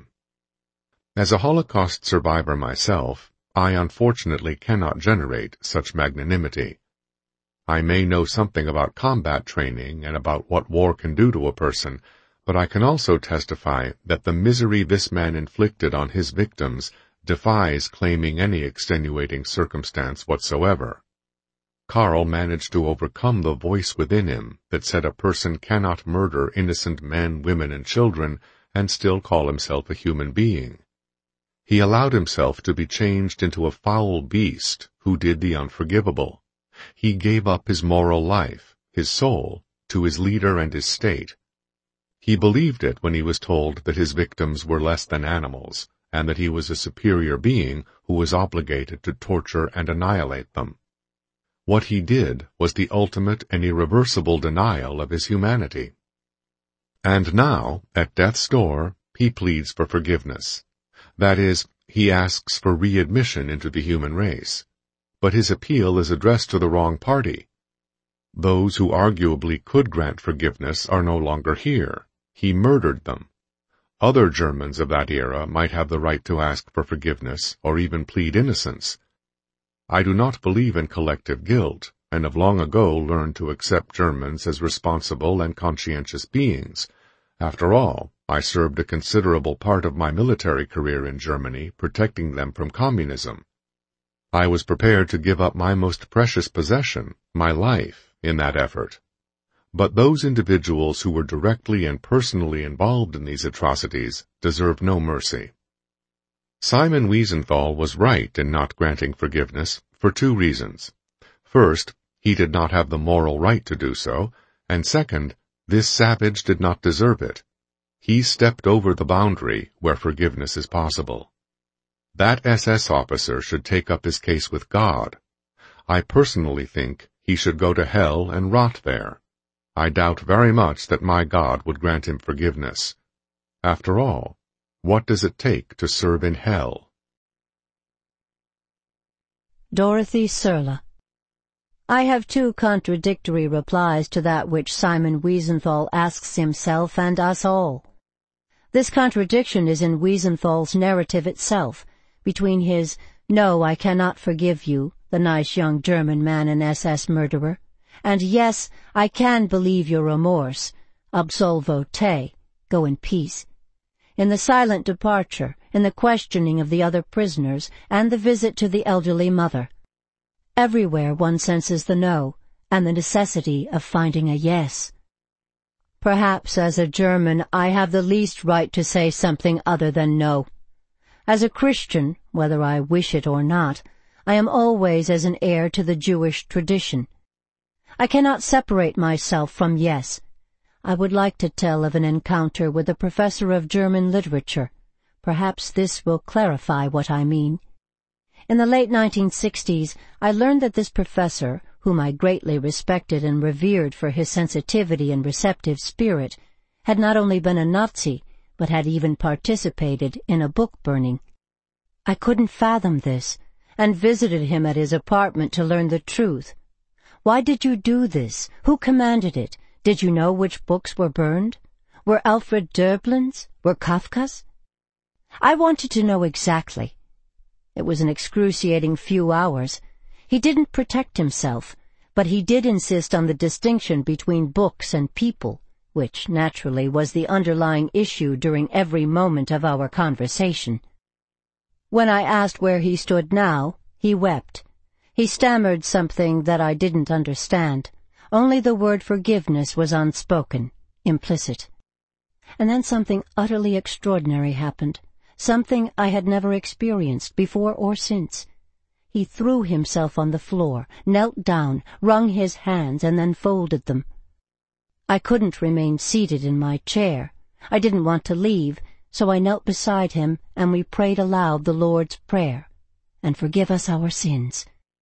As a Holocaust survivor myself, I unfortunately cannot generate such magnanimity. I may know something about combat training and about what war can do to a person, but I can also testify that the misery this man inflicted on his victims defies claiming any extenuating circumstance whatsoever. Karl managed to overcome the voice within him that said a person cannot murder innocent men, women, and children and still call himself a human being. He allowed himself to be changed into a foul beast who did the unforgivable. He gave up his moral life, his soul, to his leader and his state. He believed it when he was told that his victims were less than animals, and that he was a superior being who was obligated to torture and annihilate them. What he did was the ultimate and irreversible denial of his humanity. And now, at death's door, he pleads for forgiveness. That is, he asks for readmission into the human race. But his appeal is addressed to the wrong party. Those who arguably could grant forgiveness are no longer here. He murdered them. Other Germans of that era might have the right to ask for forgiveness or even plead innocence. I do not believe in collective guilt, and have long ago learned to accept Germans as responsible and conscientious beings. After all, I served a considerable part of my military career in Germany, protecting them from communism. I was prepared to give up my most precious possession, my life, in that effort. But those individuals who were directly and personally involved in these atrocities deserve no mercy. Simon Wiesenthal was right in not granting forgiveness for two reasons. First, he did not have the moral right to do so, and second, this savage did not deserve it. He stepped over the boundary where forgiveness is possible. That SS officer should take up his case with God. I personally think he should go to hell and rot there. I doubt very much that my God would grant him forgiveness. After all, what does it take to serve in hell? Dorothy Sirla. I have two contradictory replies to that which Simon Wiesenthal asks himself and us all. This contradiction is in Wiesenthal's narrative itself, between his, "No, I cannot forgive you, the nice young German man and SS murderer," and "Yes, I can believe your remorse, absolvo te, go in peace," in the silent departure, in the questioning of the other prisoners, and the visit to the elderly mother. Everywhere one senses the no, and the necessity of finding a yes. Perhaps as a German I have the least right to say something other than no. As a Christian, whether I wish it or not, I am always as an heir to the Jewish tradition. I cannot separate myself from yes. I would like to tell of an encounter with a professor of German literature. Perhaps this will clarify what I mean. In the late 1960s, I learned that this professor, whom I greatly respected and revered for his sensitivity and receptive spirit, had not only been a Nazi, but had even participated in a book burning. I couldn't fathom this, and visited him at his apartment to learn the truth. Why did you do this? Who commanded it? Did you know which books were burned? Were Alfred Döblin's? Were Kafka's? I wanted to know exactly. It was an excruciating few hours. He didn't protect himself, but he did insist on the distinction between books and people, which naturally was the underlying issue during every moment of our conversation. When I asked where he stood now, he wept. He stammered something that I didn't understand. Only the word forgiveness was unspoken, implicit. And then something utterly extraordinary happened, something I had never experienced before or since. He threw himself on the floor, knelt down, wrung his hands, and then folded them. I couldn't remain seated in my chair. I didn't want to leave, so I knelt beside him, and we prayed aloud the Lord's Prayer, and forgive us our sins.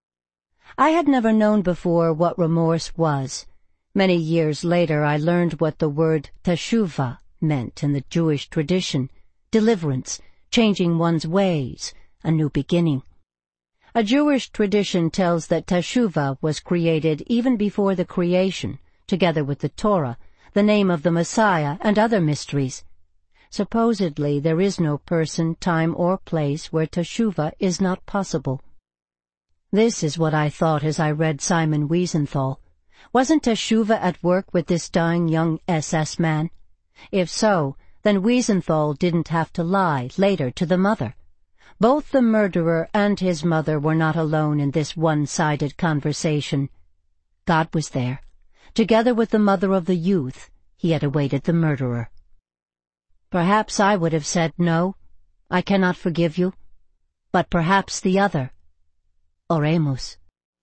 I had never known before what remorse was. Many years later I learned what the word teshuvah meant in the Jewish tradition: deliverance, changing one's ways, a new beginning. A Jewish tradition tells that teshuvah was created even before the creation, together with the Torah, the name of the Messiah, and other mysteries. Supposedly there is no person, time, or place where teshuvah is not possible. This is what I thought as I read Simon Wiesenthal. Wasn't teshuvah at work with this dying young SS man? If so, then Wiesenthal didn't have to lie later to the mother. Both the murderer and his mother were not alone in this one-sided conversation. God was there. Together with the mother of the youth, he had awaited the murderer. Perhaps I would have said, no, I cannot forgive you. But perhaps the other. Oremus.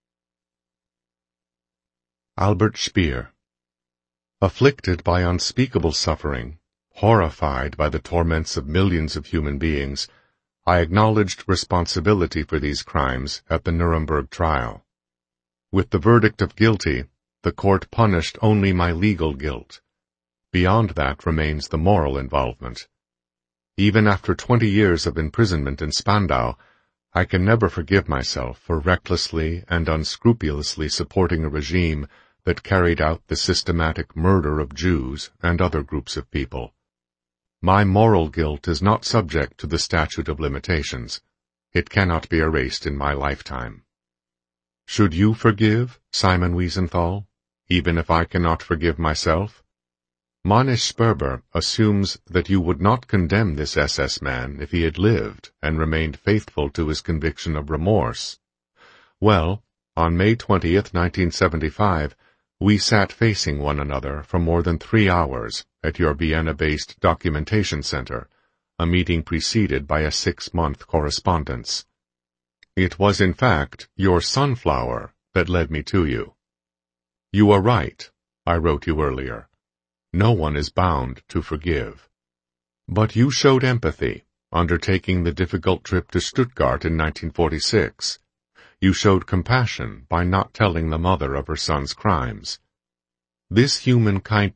Albert Speer. Afflicted by unspeakable suffering, horrified by the torments of millions of human beings, I acknowledged responsibility for these crimes at the Nuremberg trial. With the verdict of guilty, the court punished only my legal guilt. Beyond that remains the moral involvement. Even after 20 years of imprisonment in Spandau, I can never forgive myself for recklessly and unscrupulously supporting a regime that carried out the systematic murder of Jews and other groups of people. My moral guilt is not subject to the statute of limitations. It cannot be erased in my lifetime. Should you forgive Simon Wiesenthal, even if I cannot forgive myself? Monish Sperber assumes that you would not condemn this SS man if he had lived and remained faithful to his conviction of remorse. Well, on May 20th, 1975, we sat facing one another for more than 3 hours at your Vienna-based documentation center, a meeting preceded by a 6-month correspondence. It was, in fact, your sunflower that led me to you. You are right, I wrote you earlier. No one is bound to forgive. But you showed empathy, undertaking the difficult trip to Stuttgart in 1946. You showed compassion by not telling the mother of her son's crimes. This human kindness